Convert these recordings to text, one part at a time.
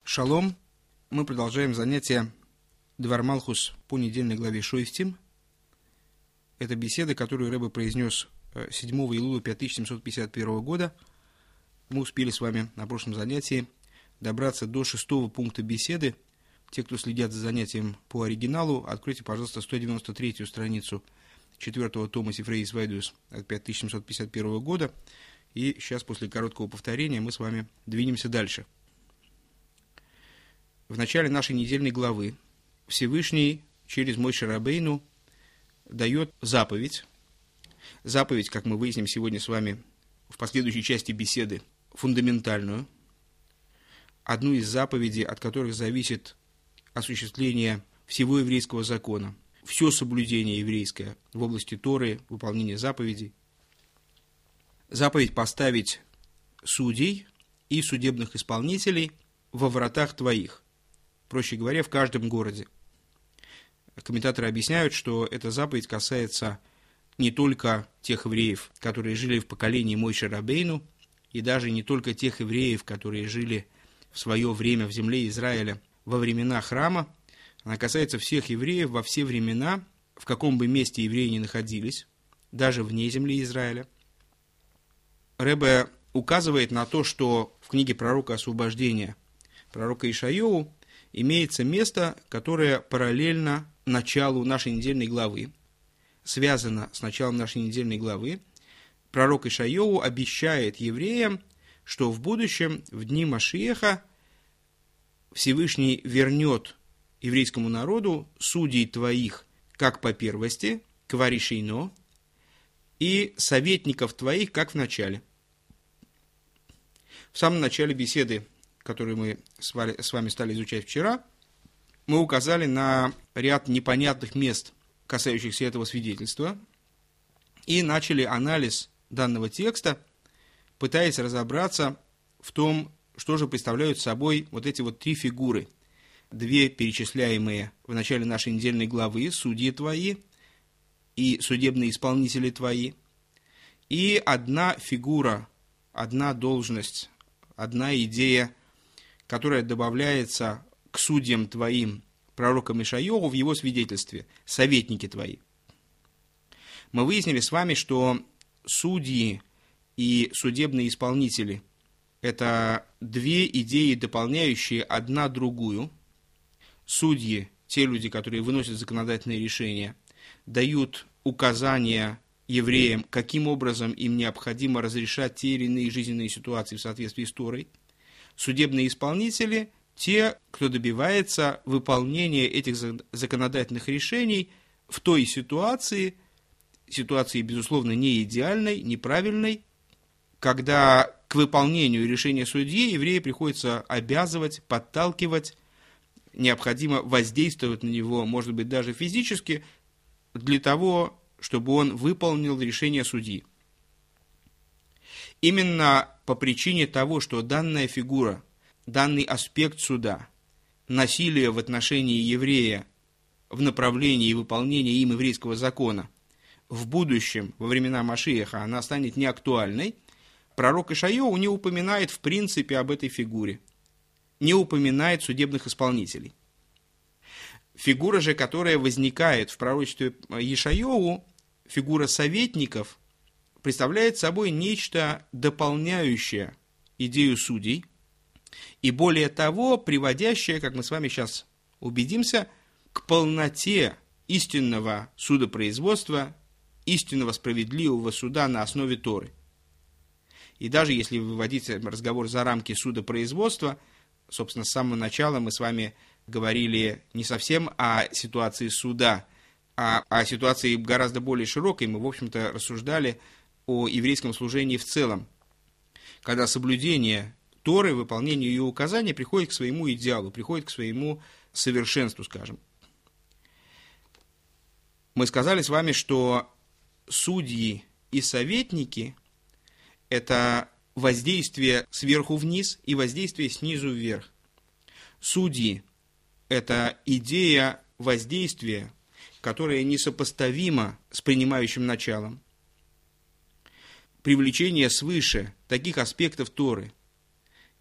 Шалом. Мы продолжаем занятие Двар Малхус по недельной главе Шойфтим. Это беседа, которую Ребе произнес 7 Илуля 5751 года. Мы успели с вами на прошлом занятии добраться до 6-го пункта беседы. Те, кто следят за занятием по оригиналу, откройте, пожалуйста, 193-ю страницу 4-го тома Сифрей Свайдус от 5751 года. И сейчас, после короткого повторения, мы с вами двинемся дальше. В начале нашей недельной главы Всевышний через Моше Рабейну дает заповедь. Заповедь, как мы выясним сегодня с вами в последующей части беседы, фундаментальную. Одну из заповедей, от которых зависит осуществление всего еврейского закона, все соблюдение еврейское в области Торы, выполнение заповедей. Заповедь поставить судей и судебных исполнителей во вратах твоих. Проще говоря, в каждом городе. Комментаторы объясняют, что эта заповедь касается не только тех евреев, которые жили в поколении Моше Рабейну, и даже не только тех евреев, которые жили в свое время в земле Израиля во времена храма. Она касается всех евреев во все времена, в каком бы месте евреи ни находились, даже вне земли Израиля. Ребе указывает на то, что в книге пророка освобождения, пророка Ишайяу, имеется место, которое параллельно началу нашей недельной главы, связано с началом нашей недельной главы. Пророк Ишайяу обещает евреям, что в будущем, в дни Машиеха, Всевышний вернет еврейскому народу судей твоих, как по первости, кваришейно, и советников твоих, как в начале. В самом начале беседы, которую мы с вами стали изучать вчера, мы указали на ряд непонятных мест, касающихся этого свидетельства, и начали анализ данного текста, пытаясь разобраться в том, что же представляют собой вот эти вот три фигуры. Две перечисляемые в начале нашей недельной главы, судьи твои и судебные исполнители твои, и одна фигура, одна должность, одна идея, которая добавляется к судьям твоим, пророкам Ишайяу, в его свидетельстве, советники твои. Мы выяснили с вами, что судьи и судебные исполнители – это две идеи, дополняющие одна другую. Судьи, те люди, которые выносят законодательные решения, дают указания евреям, каким образом им необходимо разрешать те или иные жизненные ситуации в соответствии с Торой. Судебные исполнители – те, кто добивается выполнения этих законодательных решений в той ситуации, безусловно, не идеальной, неправильной, когда к выполнению решения судьи еврея приходится обязывать, подталкивать, необходимо воздействовать на него, может быть, даже физически, для того, чтобы он выполнил решение судьи. Именно по причине того, что данная фигура, данный аспект суда, насилие в отношении еврея в направлении выполнения им еврейского закона, в будущем, во времена Машиеха, она станет неактуальной, пророк Ишайяу не упоминает в принципе об этой фигуре, не упоминает судебных исполнителей. Фигура же, которая возникает в пророчестве Ишайяу, фигура советников, представляет собой нечто дополняющее идею судей, и более того, приводящее, как мы с вами сейчас убедимся, к полноте истинного судопроизводства, истинного справедливого суда на основе Торы. И даже если выводить разговор за рамки судопроизводства, собственно, с самого начала мы с вами говорили не совсем о ситуации суда, а о ситуации гораздо более широкой. Мы, в общем-то, рассуждали о еврейском служении в целом, когда соблюдение Торы, выполнение ее указаний приходит к своему идеалу, приходит к своему совершенству, скажем. Мы сказали с вами, что судьи и советники – это воздействие сверху вниз и воздействие снизу вверх. Судьи – это идея воздействия, которая несопоставима с принимающим началом. Привлечение свыше таких аспектов Торы,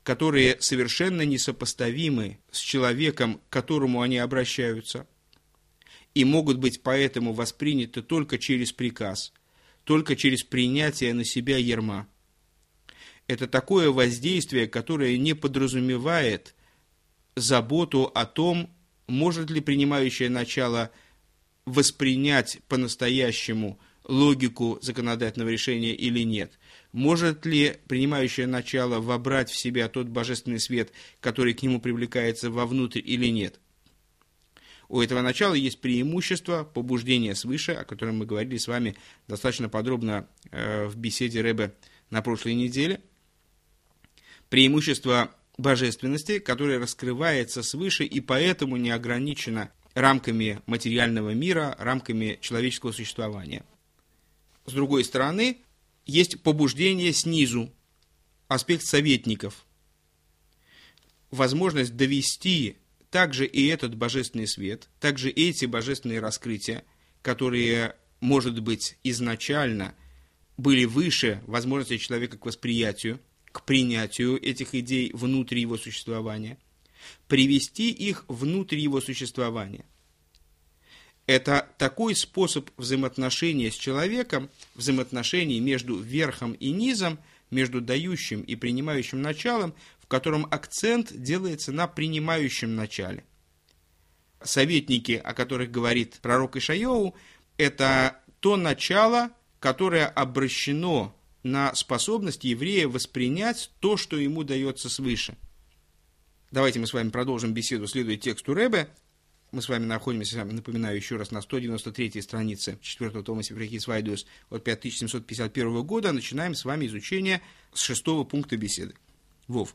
которые совершенно несопоставимы с человеком, к которому они обращаются, и могут быть поэтому восприняты только через приказ, только через принятие на себя ярма. Это такое воздействие, которое не подразумевает заботу о том, может ли принимающее начало воспринять по-настоящему логику законодательного решения или нет. Может ли принимающее начало вобрать в себя тот божественный свет, который к нему привлекается вовнутрь или нет. У этого начала есть преимущество побуждения свыше, о котором мы говорили с вами достаточно подробно в беседе Ребе на прошлой неделе. Преимущество божественности, которое раскрывается свыше и поэтому не ограничено рамками материального мира, рамками человеческого существования. С другой стороны, есть побуждение снизу, аспект советников, возможность довести также и этот божественный свет, также эти божественные раскрытия, которые, может быть, изначально были выше возможности человека к восприятию, к принятию этих идей внутри его существования, привести их внутрь его существования. Это такой способ взаимоотношения с человеком, взаимоотношений между верхом и низом, между дающим и принимающим началом, в котором акцент делается на принимающем начале. Советники, о которых говорит пророк Ишайяу, это то начало, которое обращено на способность еврея воспринять то, что ему дается свыше. Давайте мы с вами продолжим беседу, следуя тексту Ребе. Мы с вами находимся, напоминаю еще раз, на 193-й странице 4-го тома Сефер Хисвайдус от 5751 года. Начинаем с вами изучение с 6-го пункта беседы. Вов.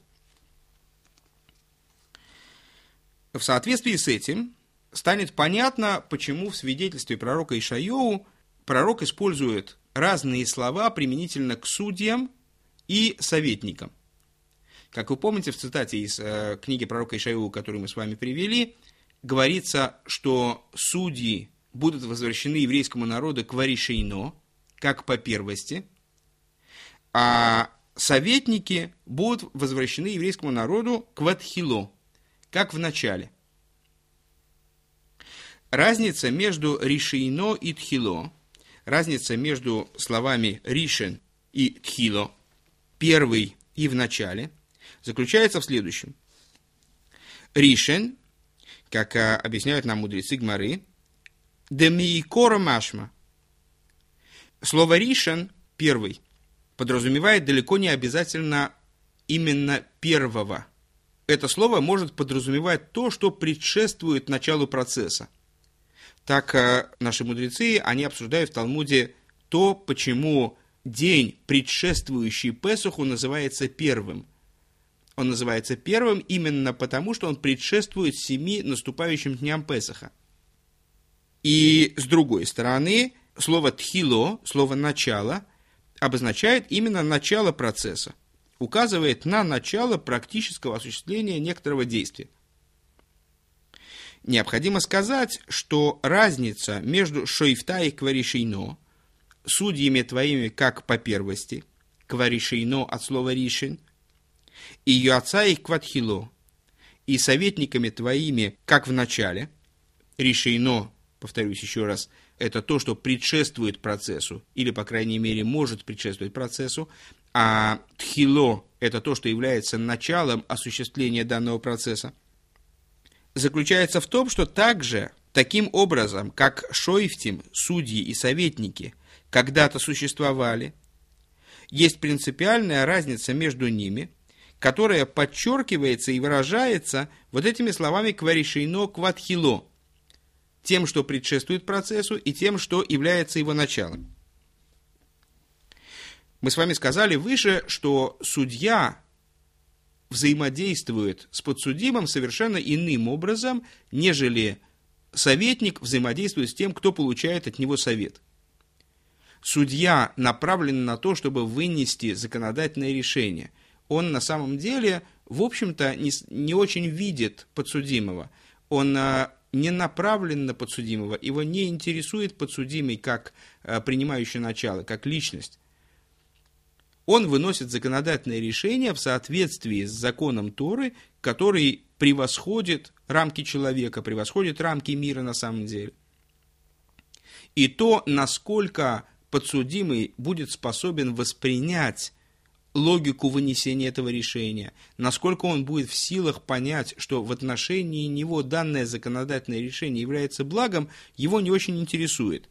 В соответствии с этим станет понятно, почему в свидетельстве пророка Ишайяу пророк использует разные слова применительно к судьям и советникам. Как вы помните, в цитате из книги пророка Ишайяу, которую мы с вами привели, говорится, что судьи будут возвращены еврейскому народу к варишейно, как по первости, а советники будут возвращены еврейскому народу к ватхило, как в начале. Разница между ришейно и тхило, разница между словами ришен и тхило, первый и в начале, заключается в следующем. Ришен, как объясняют нам мудрецы Гмары, демиикора машма. Слово ришен, первый, подразумевает далеко не обязательно именно первого. Это слово может подразумевать то, что предшествует началу процесса. Так наши мудрецы, они обсуждают в Талмуде то, почему день, предшествующий Песаху, называется первым. Он называется первым именно потому, что он предшествует 7 наступающим дням Песаха. И с другой стороны, слово «тхило», слово «начало», обозначает именно начало процесса, указывает на начало практического осуществления некоторого действия. Необходимо сказать, что разница между шоифта и кваришейно, судьями твоими как по первости, кваришейно от слова ришин, и юаца и кватхило, и советниками твоими как в начале, ришейно, повторюсь еще раз, это то, что предшествует процессу, или, по крайней мере, может предшествовать процессу, а тхило – это то, что является началом осуществления данного процесса, заключается в том, что также, таким образом, как шоифтим, судьи и советники когда-то существовали, есть принципиальная разница между ними, которая подчеркивается и выражается вот этими словами кваришейно кватхило, тем, что предшествует процессу, и тем, что является его началом. Мы с вами сказали выше, что судья взаимодействует с подсудимым совершенно иным образом, нежели советник взаимодействует с тем, кто получает от него совет. Судья направлен на то, чтобы вынести законодательное решение. Он на самом деле, в общем-то, не очень видит подсудимого. Он не направлен на подсудимого, его не интересует подсудимый как принимающее начало, как личность. Он выносит законодательное решение в соответствии с законом Торы, который превосходит рамки человека, превосходит рамки мира на самом деле. И то, насколько подсудимый будет способен воспринять логику вынесения этого решения, насколько он будет в силах понять, что в отношении него данное законодательное решение является благом, его не очень интересует.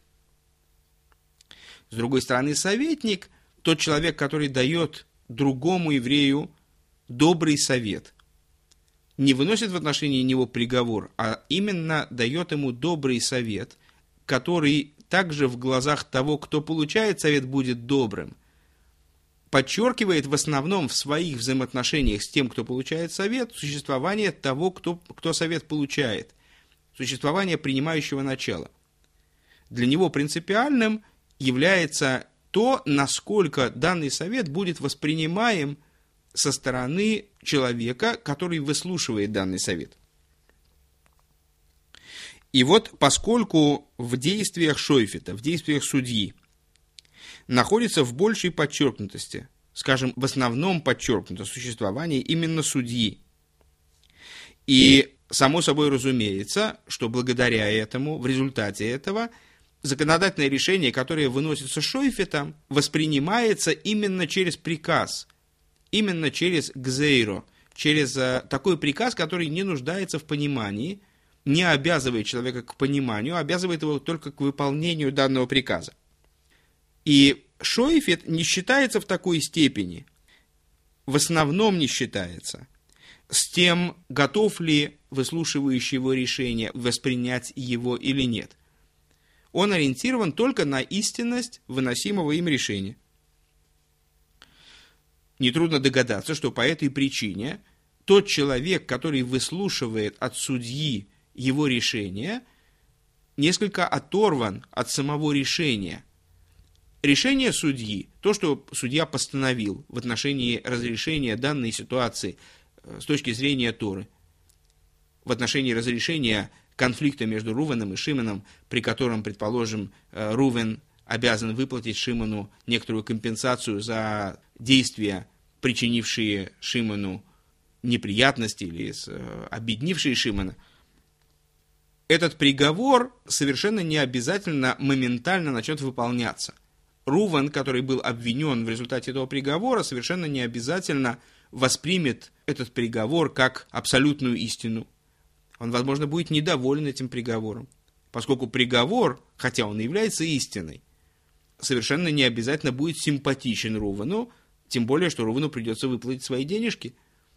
С другой стороны, советник, тот человек, который дает другому еврею добрый совет, не выносит в отношении него приговор, а именно дает ему добрый совет, который также в глазах того, кто получает совет, будет добрым, подчеркивает в основном в своих взаимоотношениях с тем, кто получает совет, существование того, кто совет получает, существование принимающего начала. Для него принципиальным является то, насколько данный совет будет воспринимаем со стороны человека, который выслушивает данный совет. И вот поскольку в действиях шойфета, в действиях судьи, находится в большей подчеркнутости, скажем, в основном подчеркнуто существование именно судьи. И само собой разумеется, что благодаря этому, в результате этого, законодательное решение, которое выносится шойфетом, воспринимается именно через приказ, именно через гзейро, через такой приказ, который не нуждается в понимании, не обязывает человека к пониманию, а обязывает его только к выполнению данного приказа. И шойфет не считается в такой степени, в основном не считается, с тем, готов ли выслушивающий его решение воспринять его или нет. Он ориентирован только на истинность выносимого им решения. Нетрудно догадаться, что по этой причине тот человек, который выслушивает от судьи его решение, несколько оторван от самого решения. Решение судьи, то, что судья постановил в отношении разрешения данной ситуации с точки зрения Торы, в отношении разрешения конфликта между Рувеном и Шимоном, при котором, предположим, Рувен обязан выплатить Шимону некоторую компенсацию за действия, причинившие Шимону неприятности или обиднившие Шимона, этот приговор совершенно не обязательно моментально начнет выполняться. Рувен, который был обвинен в результате этого приговора, совершенно не обязательно воспримет этот приговор как абсолютную истину. Он, возможно, будет недоволен этим приговором, поскольку приговор, хотя он и является истиной, совершенно не обязательно будет симпатичен Рувену, тем более, что Рувену придется выплатить свои денежки.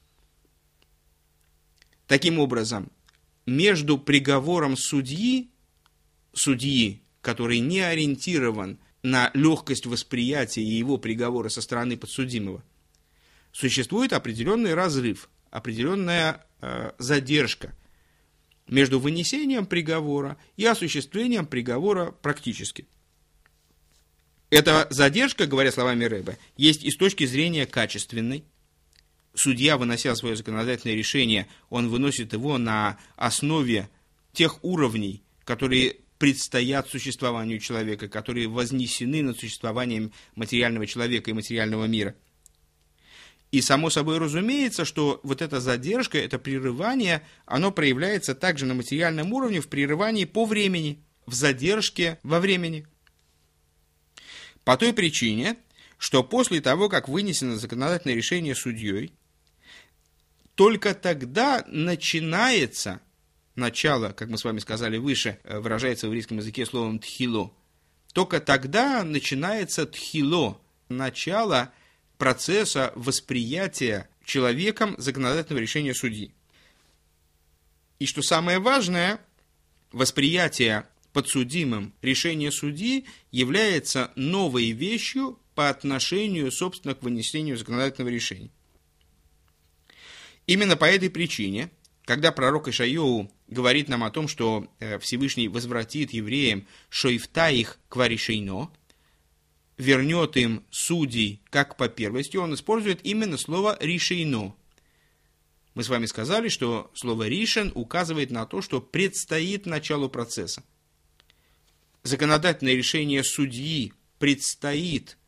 Таким образом, между приговором судьи, который не ориентирован на легкость восприятия его приговора со стороны подсудимого, существует определенный разрыв, определенная задержка между вынесением приговора и осуществлением приговора практически. Эта задержка, говоря словами Ребе, есть и с точки зрения качественной. Судья, вынося свое законодательное решение, он выносит его на основе тех уровней, которые предстоят существованию человека, которые вознесены над существованием материального человека и материального мира. И само собой разумеется, что вот эта задержка, это прерывание, оно проявляется также на материальном уровне в прерывании по времени, в задержке во времени. По той причине, что после того, как вынесено законодательное решение судьей, только тогда начинается начало, как мы с вами сказали выше, выражается в еврейском языке словом «тхило». Только тогда начинается тхило, начало процесса восприятия человеком законодательного решения судьи. И что самое важное, восприятие подсудимым решения судьи является новой вещью по отношению, собственно, к вынесению законодательного решения. Именно по этой причине, когда пророк Ишайяу говорит нам о том, что Всевышний возвратит евреям шойфта их кваришейно, вернет им судей как по первости, он использует именно слово ришейно. Мы с вами сказали, что слово ришен указывает на то, что предстоит началу процесса. Законодательное решение судьи предстоит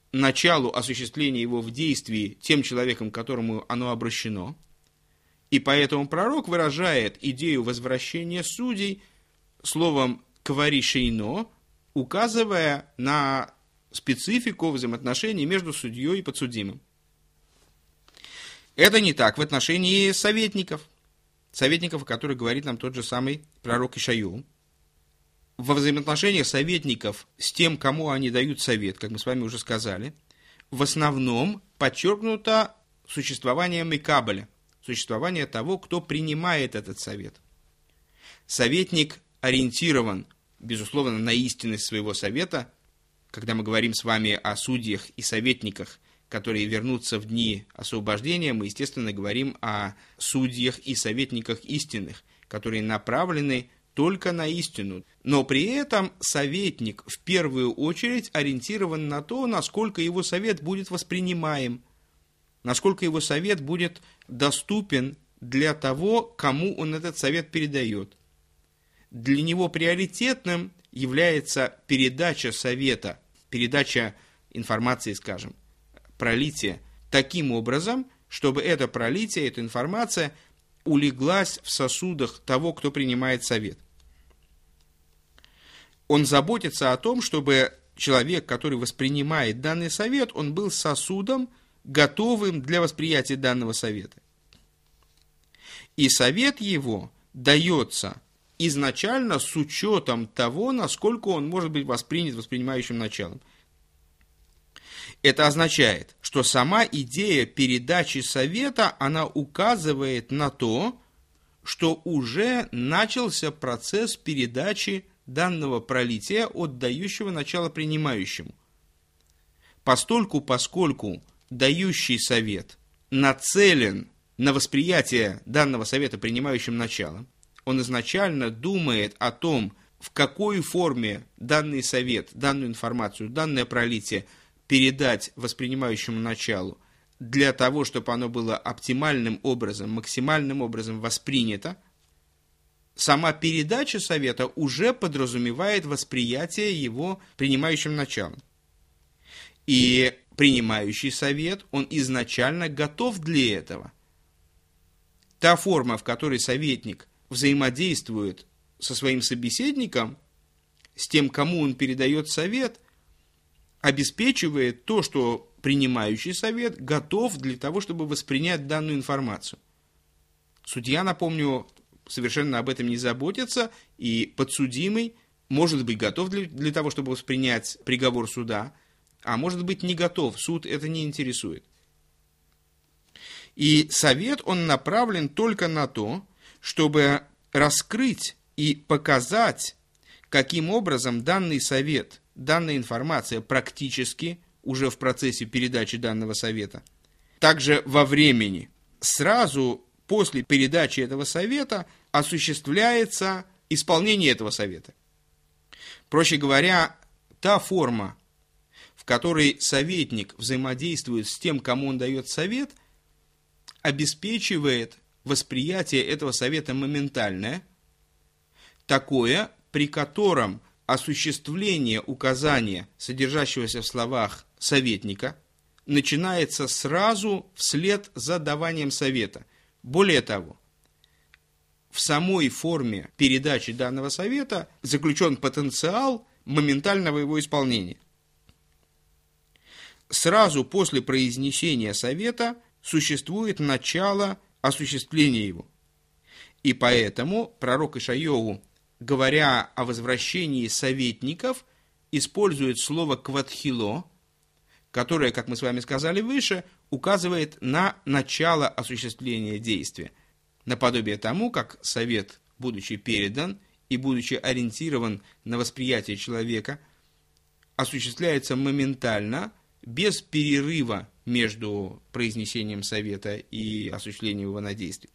началу осуществления его в действии тем человеком, к которому оно обращено. И поэтому пророк выражает идею возвращения судей словом «квари шейно», указывая на специфику взаимоотношений между судьей и подсудимым. Это не так в отношении советников, о которых говорит нам тот же самый пророк Ишайяу. Во взаимоотношениях советников с тем, кому они дают совет, как мы с вами уже сказали, в основном подчеркнуто существование мекабеля, существование того, кто принимает этот совет. Советник ориентирован, безусловно, на истинность своего совета. Когда мы говорим с вами о судьях и советниках, которые вернутся в дни освобождения, мы, естественно, говорим о судьях и советниках истинных, которые направлены только на истину. Но при этом советник в первую очередь ориентирован на то, насколько его совет будет воспринимаем, насколько его совет будет доступен для того, кому он этот совет передает. Для него приоритетным является передача совета, передача информации, скажем, пролитие, таким образом, чтобы это пролитие, эта информация улеглась в сосудах того, кто принимает совет. Он заботится о том, чтобы человек, который воспринимает данный совет, он был сосудом, готовым для восприятия данного совета. И совет его дается изначально с учетом того, насколько он может быть воспринят воспринимающим началом. Это означает, что сама идея передачи совета, она указывает на то, что уже начался процесс передачи данного пролития от дающего начало принимающему. Поскольку дающий совет нацелен на восприятие данного совета принимающим началом, он изначально думает о том, в какой форме данный совет, данную информацию, данное пролитие передать воспринимающему началу, для того, чтобы оно было оптимальным образом, максимальным образом воспринято. Сама передача совета уже подразумевает восприятие его принимающим началом. И принимающий совет, он изначально готов для этого. Та форма, в которой советник взаимодействует со своим собеседником, с тем, кому он передает совет, обеспечивает то, что принимающий совет готов для того, чтобы воспринять данную информацию. Судья, напомню, совершенно об этом не заботится, и подсудимый может быть готов для того, чтобы воспринять приговор суда, а может быть не готов, суд это не интересует. И совет, он направлен только на то, чтобы раскрыть и показать, каким образом данный совет, данная информация практически уже в процессе передачи данного совета, также во времени, сразу после передачи этого совета осуществляется исполнение этого совета. Проще говоря, та форма, в которой советник взаимодействует с тем, кому он дает совет, обеспечивает восприятие этого совета моментальное, такое, при котором осуществление указания, содержащегося в словах советника, начинается сразу вслед за даванием совета. Более того, в самой форме передачи данного совета заключен потенциал моментального его исполнения. Сразу после произнесения совета существует начало осуществления его. И поэтому пророк Ишайяу, говоря о возвращении советников, использует слово «кватхило», которое, как мы с вами сказали выше, указывает на начало осуществления действия, наподобие тому, как совет, будучи передан и будучи ориентирован на восприятие человека, осуществляется моментально, без перерыва между произнесением совета и осуществлением его на действие.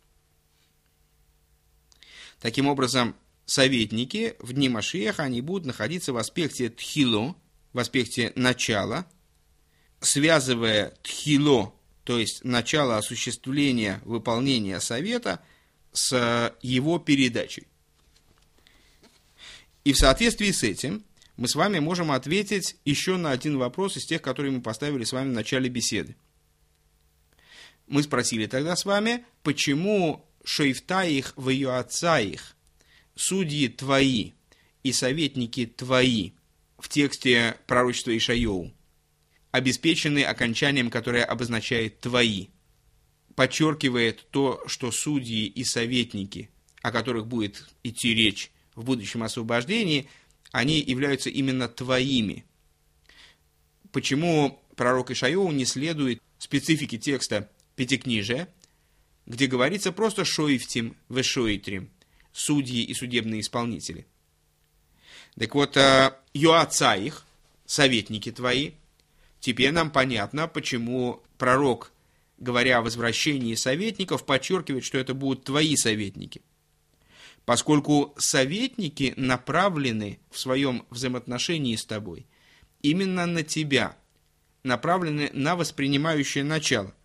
Таким образом, советники в дни Машиаха, они будут находиться в аспекте тхило, в аспекте начала, связывая тхило, то есть начало осуществления выполнения совета, с его передачей. И в соответствии с этим мы с вами можем ответить еще на один вопрос из тех, которые мы поставили с вами в начале беседы. Мы спросили тогда с вами, почему шоифтаих вайоацаих, судьи твои и советники твои в тексте пророчества Ишайоу обеспечены окончанием, которое обозначает твои, подчеркивает то, что судьи и советники, о которых будет идти речь в будущем освобождении, они являются именно твоими. Почему пророк Ишайоу не следует специфике текста Пятикнижия, где говорится просто «шоифтим вешоитрим» – судьи и судебные исполнители. Так вот, «йоацаих» – советники твои. Теперь нам понятно, почему пророк, говоря о возвращении советников, подчеркивает, что это будут твои советники. Поскольку советники направлены в своем взаимоотношении с тобой именно на тебя, направлены на воспринимающее начало.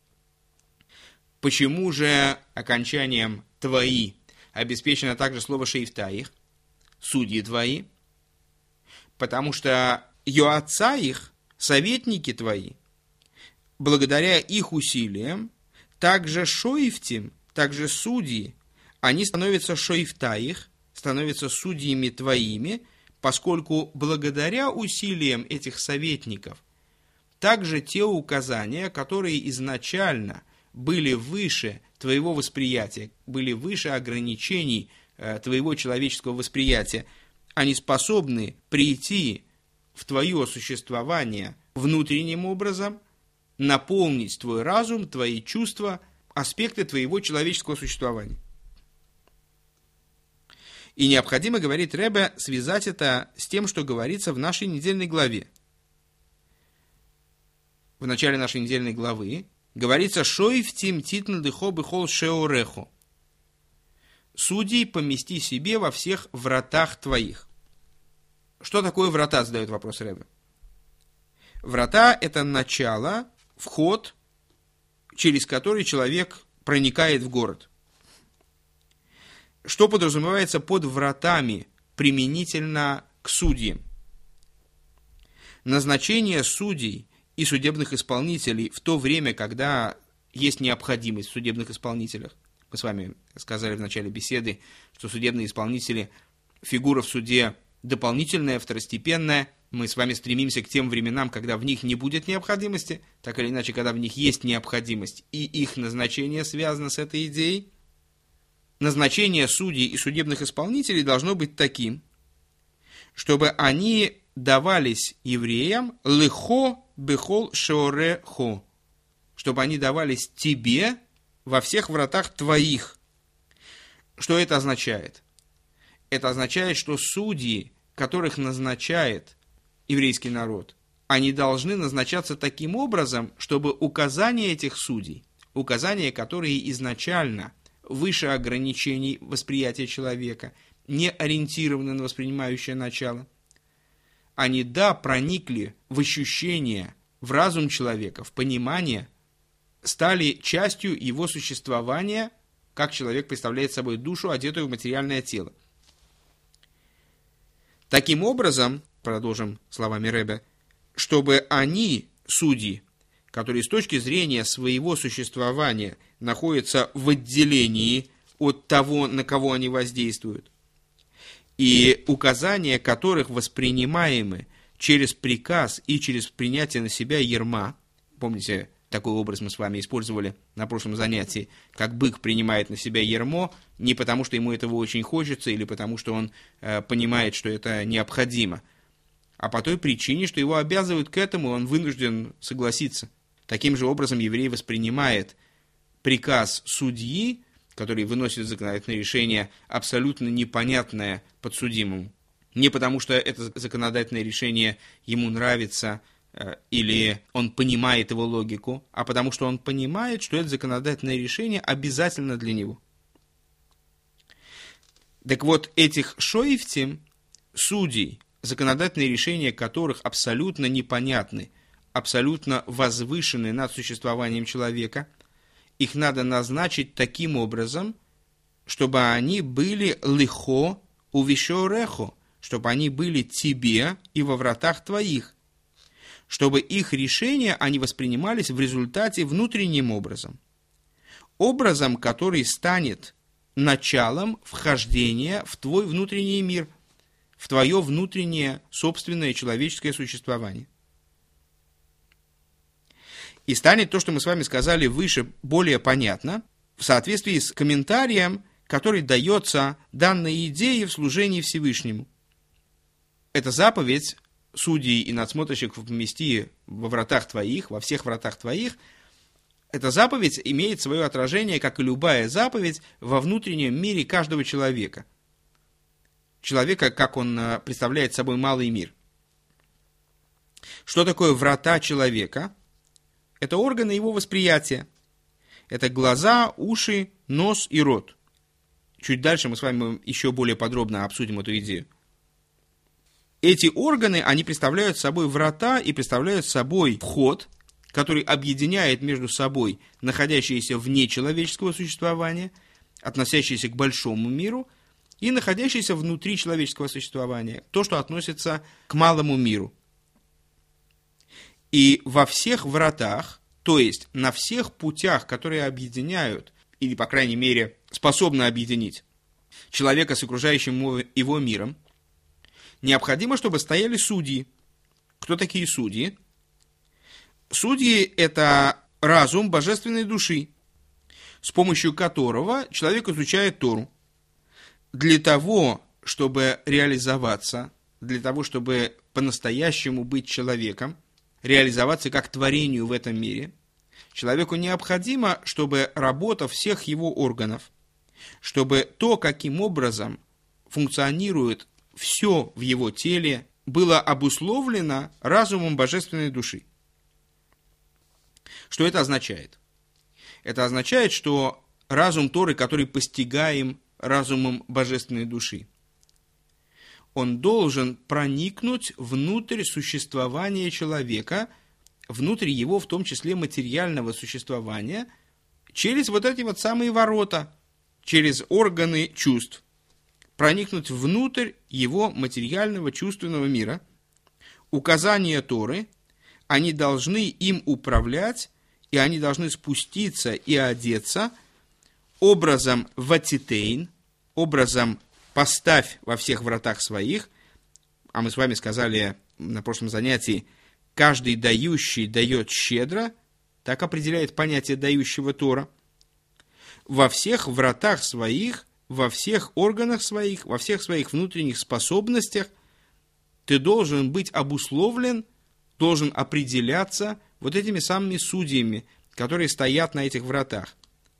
Почему же окончанием «твои» обеспечено также слово «шейфтаих», «судьи твои»? Потому что «йоацаих», советники твои, благодаря их усилиям, также «шоифтим», также судьи, они становятся «шоифтаих», становятся судьями твоими, поскольку благодаря усилиям этих советников также те указания, которые изначально были выше твоего восприятия, были выше ограничений твоего человеческого восприятия, они способны прийти в твое существование внутренним образом, наполнить твой разум, твои чувства, аспекты твоего человеческого существования. И необходимо, говорит Ребе, связать это с тем, что говорится в нашей недельной главе. В начале нашей недельной главы говорится «Шоифтим титн дыхо быхол шеорехо». «Судей помести себе во всех вратах твоих». Что такое врата, задает вопрос Ребе. Врата – это начало, вход, через который человек проникает в город. Что подразумевается под вратами применительно к судьям? Назначение судей и судебных исполнителей в то время, когда есть необходимость в судебных исполнителях. Мы с вами сказали в начале беседы, что судебные исполнители – фигура в суде дополнительная, второстепенная. Мы с вами стремимся к тем временам, когда в них не будет необходимости, так или иначе, когда в них есть необходимость, и их назначение связано с этой идеей. Назначение судей и судебных исполнителей должно быть таким, чтобы они давались евреям лыхо бехол шеоре хо, чтобы они давались тебе во всех вратах твоих. Что это означает? Это означает, что судьи, которых назначает еврейский народ, они должны назначаться таким образом, чтобы указания этих судей, указания, которые изначально выше ограничений восприятия человека, не ориентированы на воспринимающее начало, они, проникли в ощущение, в разум человека, в понимание, стали частью его существования, как человек представляет собой душу, одетую в материальное тело. Таким образом, продолжим словами Ребе, чтобы они, судьи, которые с точки зрения своего существования находятся в отделении от того, на кого они воздействуют, и указания которых воспринимаемы через приказ и через принятие на себя ярма. Помните, такой образ мы с вами использовали на прошлом занятии, как бык принимает на себя ярмо не потому, что ему этого очень хочется, или потому, что он понимает, что это необходимо, а по той причине, что его обязывают к этому, он вынужден согласиться. Таким же образом еврей воспринимает приказ судьи, который выносит законодательное решение, абсолютно непонятное подсудимому. Не потому, что это законодательное решение ему нравится, или он понимает его логику, а потому, что он понимает, что это законодательное решение обязательно для него. Так вот, этих шоифтим, судей, законодательные решения которых абсолютно непонятны, абсолютно возвышены над существованием человека, их надо назначить таким образом, чтобы они были лихо увишорехо, чтобы они были тебе и во вратах твоих, чтобы их решения они воспринимались в результате внутренним образом, образом, который станет началом вхождения в твой внутренний мир, в твое внутреннее собственное человеческое существование. И станет то, что мы с вами сказали выше, более понятно в соответствии с комментарием, который дается данной идее в служении Всевышнему. Эта заповедь судей и надсмотрщиков помести во вратах твоих, во всех вратах твоих, эта заповедь имеет свое отражение, как и любая заповедь, во внутреннем мире каждого человека. Человека, как он представляет собой малый мир. Что такое врата человека? Это органы его восприятия. Это глаза, уши, нос и рот. Чуть дальше мы с вами еще более подробно обсудим эту идею. Эти органы, они представляют собой врата и представляют собой вход, который объединяет между собой находящиеся вне человеческого существования, относящиеся к большому миру, и находящиеся внутри человеческого существования, то, что относится к малому миру. И во всех вратах, то есть на всех путях, которые объединяют, или, по крайней мере, способны объединить человека с окружающим его миром, необходимо, чтобы стояли судьи. Кто такие судьи? Судьи – это разум божественной души, с помощью которого человек изучает Тору. Для того, чтобы реализоваться, для того, чтобы по-настоящему быть человеком, реализоваться как творению в этом мире, человеку необходимо, чтобы работа всех его органов, чтобы то, каким образом функционирует все в его теле, было обусловлено разумом божественной души. Что это означает? Это означает, что разум Торы, который постигаем разумом божественной души, он должен проникнуть внутрь существования человека, внутрь его, в том числе, материального существования, через вот эти вот самые ворота, через органы чувств, проникнуть внутрь его материального чувственного мира. Указания Торы, они должны им управлять, и они должны спуститься и одеться образом ватитейн, образом «поставь во всех вратах своих», а мы с вами сказали на прошлом занятии, каждый дающий дает щедро, так определяет понятие дающего Тора, во всех вратах своих, во всех органах своих, во всех своих внутренних способностях ты должен быть обусловлен, должен определяться вот этими самыми судьями, которые стоят на этих вратах.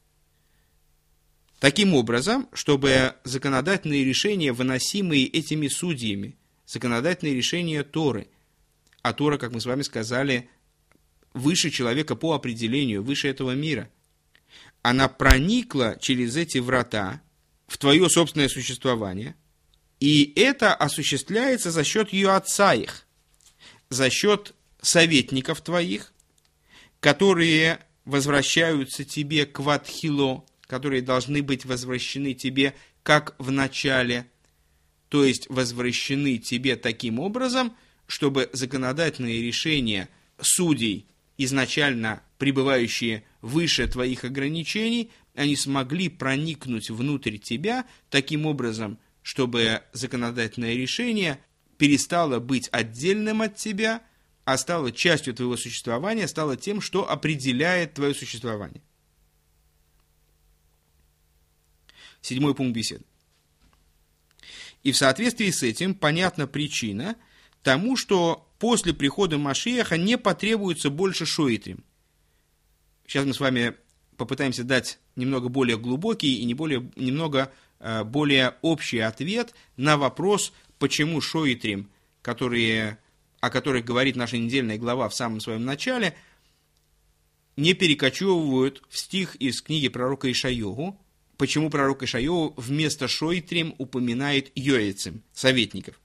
Таким образом, чтобы законодательные решения, выносимые этими судьями, законодательные решения Торы, а Тора, как мы с вами сказали, выше человека по определению, выше этого мира, она проникла через эти врата в твое собственное существование, и это осуществляется за счет ее отца их, за счет советников твоих, которые возвращаются тебе к ватхило, которые должны быть возвращены тебе как в начале, то есть возвращены тебе таким образом, чтобы законодательные решения судей, изначально пребывающие выше твоих ограничений, они смогли проникнуть внутрь тебя таким образом, чтобы законодательное решение перестало быть отдельным от тебя, а стало частью твоего существования, стало тем, что определяет твое существование. 7 пункт беседы. И в соответствии с этим понятна причина тому, что после прихода Машиаха не потребуется больше шоитрим. Сейчас мы с вами попытаемся дать немного более глубокий и немного более общий ответ на вопрос, почему шоитрим, о которых говорит наша недельная глава в самом своем начале, не перекочевывают в стих из книги пророка Ишайягу. Почему пророк Ишайягу вместо шоитрим упоминает йоэцим, советников?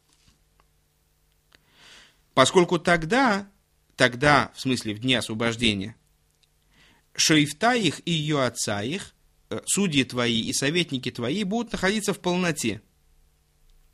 Поскольку тогда, в смысле в дне освобождения, шоифта их и йоаца их, судьи твои и советники твои будут находиться в полноте.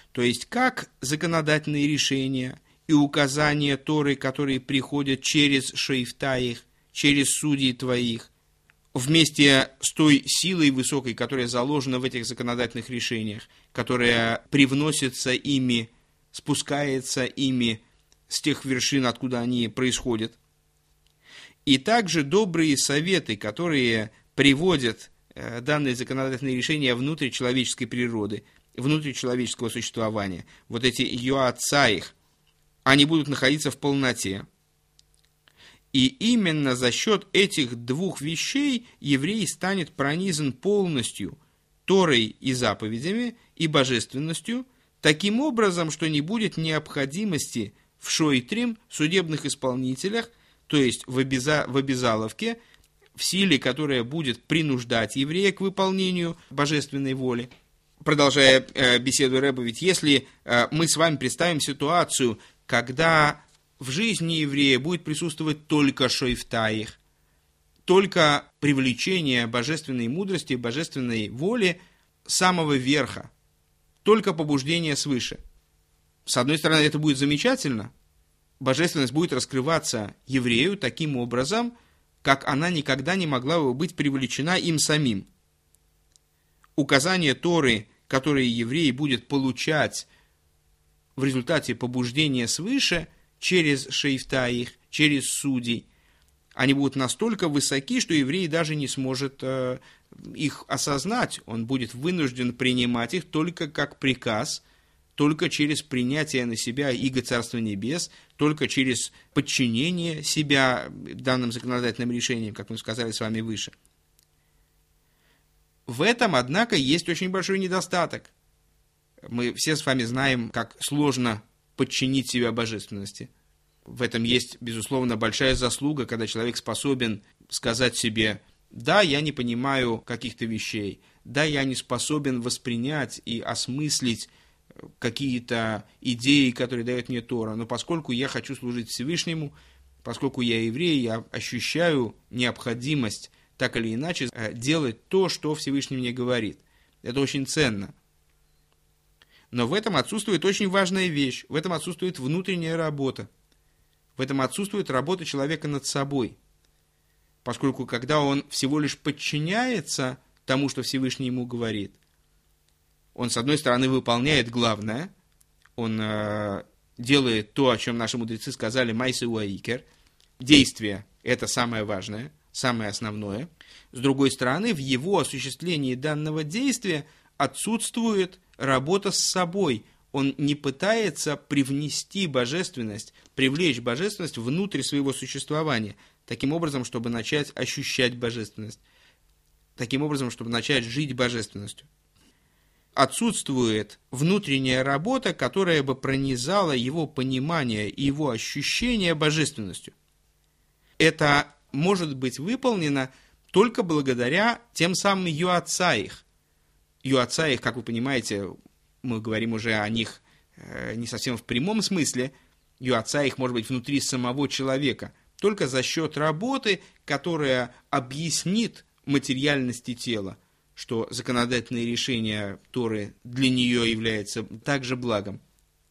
То есть, как законодательные решения и указания Торы, которые приходят через шейфтаих, через судей твоих, вместе с той силой высокой, которая заложена в этих законодательных решениях, которая привносится ими, спускается ими с тех вершин, откуда они происходят. И также добрые советы, которые приводят данные законодательные решения внутрь человеческой природы, внутрь человеческого существования. Вот эти юацаих, они будут находиться в полноте. И именно за счет этих двух вещей еврей станет пронизан полностью Торой и заповедями, и божественностью, таким образом, что не будет необходимости в шойтрим, судебных исполнителях, то есть в обязаловке, в силе, которая будет принуждать еврея к выполнению божественной воли. Продолжая беседу Ребе, ведь если мы с вами представим ситуацию, когда в жизни еврея будет присутствовать только шойфтаих, только привлечение божественной мудрости, божественной воли самого верха, только побуждение свыше. С одной стороны, это будет замечательно, божественность будет раскрываться еврею таким образом, как она никогда не могла бы быть привлечена им самим. Указания Торы, которые еврей будет получать в результате побуждения свыше, через шейфтаих, через судей, они будут настолько высоки, что еврей даже не сможет их осознать. Он будет вынужден принимать их только как приказ, только через принятие на себя иго Царства Небес, только через подчинение себя данным законодательным решениям, как мы сказали с вами выше. В этом, однако, есть очень большой недостаток. Мы все с вами знаем, как сложно подчинить себя божественности. В этом есть, безусловно, большая заслуга, когда человек способен сказать себе: да, я не понимаю каких-то вещей, да, я не способен воспринять и осмыслить какие-то идеи, которые дает мне Тора, но поскольку я хочу служить Всевышнему, поскольку я еврей, я ощущаю необходимость так или иначе делать то, что Всевышний мне говорит. Это очень ценно. Но в этом отсутствует очень важная вещь, в этом отсутствует внутренняя работа, в этом отсутствует работа человека над собой. Поскольку когда он всего лишь подчиняется тому, что Всевышний ему говорит, он, с одной стороны, выполняет главное, он делает то, о чем наши мудрецы сказали, майсе уаикер, действие – это самое важное, самое основное. С другой стороны, в его осуществлении данного действия отсутствует работа с собой. Он не пытается привнести божественность, привлечь божественность внутрь своего существования, таким образом, чтобы начать ощущать божественность, таким образом, чтобы начать жить божественностью. Отсутствует внутренняя работа, которая бы пронизала его понимание и его ощущение божественностью. Это может быть выполнено только благодаря тем самым юацаих. Юацаих, как вы понимаете, мы говорим уже о них не совсем в прямом смысле. Юацаих может быть внутри самого человека, только за счет работы, которая объяснит материальности тела, что законодательное решение Торы для нее является также благом.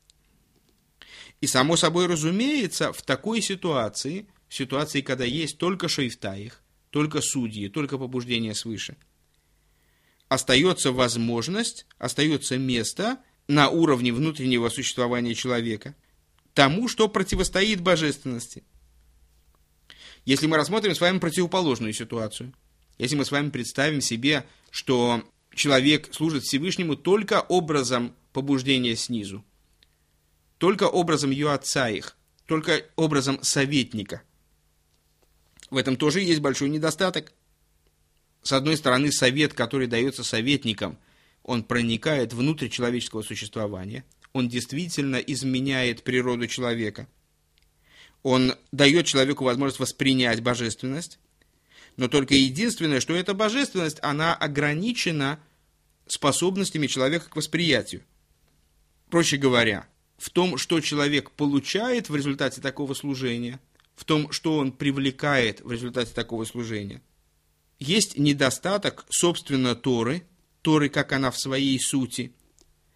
И само собой разумеется, в такой ситуации, когда есть только шейфтаих, только судьи, только побуждение свыше, остается возможность, остается место на уровне внутреннего существования человека тому, что противостоит божественности. Если мы рассмотрим с вами противоположную ситуацию, если мы с вами представим себе, что человек служит Всевышнему только образом побуждения снизу, только образом юацаих, только образом советника, в этом тоже есть большой недостаток. С одной стороны, совет, который дается советникам, он проникает внутрь человеческого существования, он действительно изменяет природу человека, он дает человеку возможность воспринять божественность, но только единственное, что эта божественность, она ограничена способностями человека к восприятию. Проще говоря, в том, что человек получает в результате такого служения, в том, что он привлекает в результате такого служения, есть недостаток, собственно, Торы, как она в своей сути,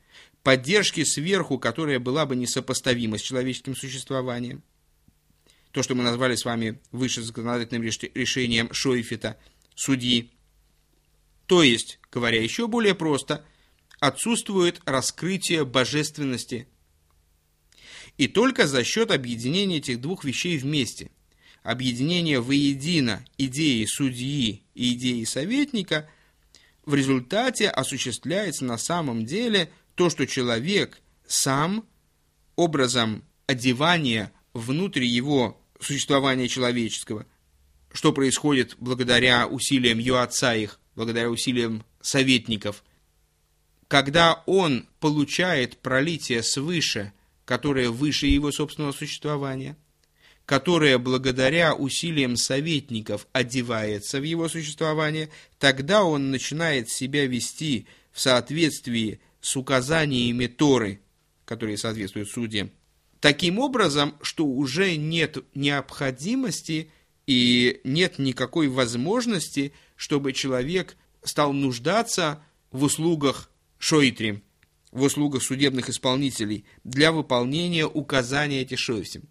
поддержки сверху, которая была бы несопоставима с человеческим существованием. То, что мы назвали с вами выше законодательным решением Шойфета, судьи. То есть, говоря еще более просто, отсутствует раскрытие божественности. И только за счет объединения этих двух вещей вместе, объединения воедино идеи судьи и идеи советника, в результате осуществляется на самом деле то, что человек сам образом одевания внутрь его существования человеческого, что происходит благодаря усилиям Йоацаих, благодаря усилиям советников, когда он получает пролитие свыше, которое выше его собственного существования, которое благодаря усилиям советников одевается в его существование, тогда он начинает себя вести в соответствии с указаниями Торы, которые соответствуют судьям, таким образом, что уже нет необходимости и нет никакой возможности, чтобы человек стал нуждаться в услугах шойтрим, в услугах судебных исполнителей для выполнения указаний этих шойфтим.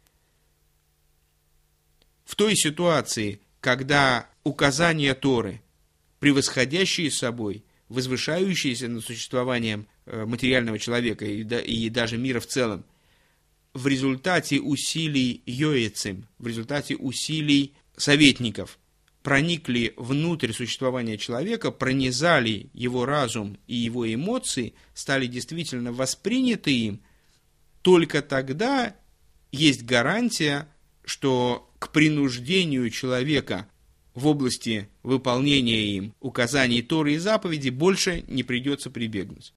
В той ситуации, когда указания Торы, превосходящие собой, возвышающиеся над существованием материального человека и даже мира в целом, в результате усилий йоэцим, в результате усилий советников, проникли внутрь существования человека, пронизали его разум и его эмоции, стали действительно восприняты им, только тогда есть гарантия, что к принуждению человека в области выполнения им указаний Торы и заповедей больше не придется прибегнуть.